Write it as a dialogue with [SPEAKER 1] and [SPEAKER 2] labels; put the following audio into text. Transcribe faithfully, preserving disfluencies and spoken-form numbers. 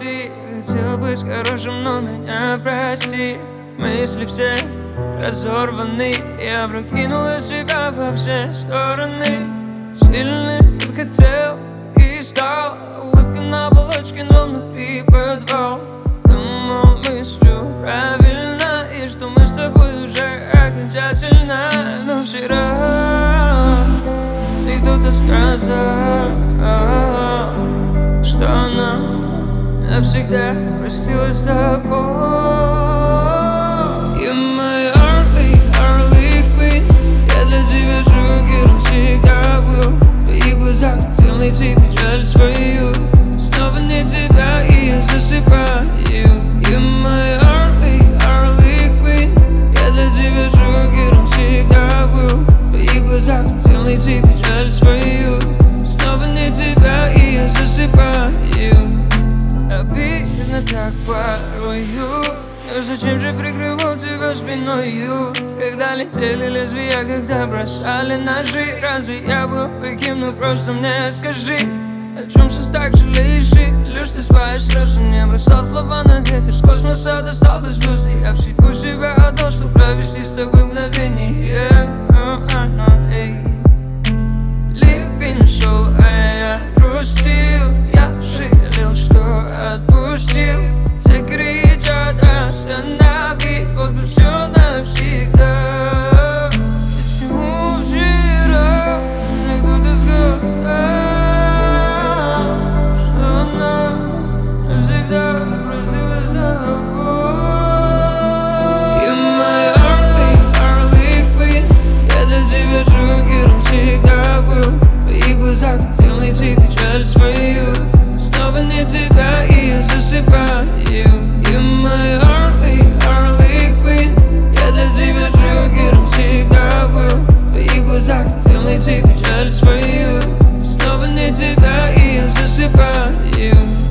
[SPEAKER 1] уйти. Хотел быть хорошим, но меня прости. Мысли все разорваны, я прокинула себя во все стороны. Сильный хотел и стал, улыбка на оболочке, но внутри подвал. Думал, мыслю правильно, и что мы с тобой уже окончательно. Но вчера мне кто-то сказал, что она навсегда простилась с тобой. You're my Harley, Harley Quinn. Я для тебя Джокером всегда был. В твоих глазах хотел найти печаль свою. Снова не тебя, и я засыпаю. You're my Harley, Harley Quinn. Я для тебя Джокером всегда был. В твоих глазах хотел найти печаль свою. Снова не тебя, и я засыпаю. Обидно так порою, но зачем же прикрывал тебя спиною? Когда летели лезвия, когда бросали ножи, разве я был таким? Ну просто мне скажи, о чем сейчас так жалеешь? Лишь ты свои слезы не бросал слова на ветер, с космоса достал до звезды. Я всего себя отдал, чтобы провести с тобой мгновение. Living show, а я грустил, я жалел, что отпустил. Все кричат, останови, вот бы все навсегда. Почему вчера мне кто-то сказал, что она навсегда простилась с тобой? You're my Harley, Harley Quinn. Я для тебя Джокером всегда был. В твоих глазах хотел найти печаль свою. Снова не тебя, и я засыпаю. You're my Harley, Harley Quinn. Я для тебя Джокером всегда был. В твоих глазах хотел найти печаль свою. Снова не тебя, и я засыпаю.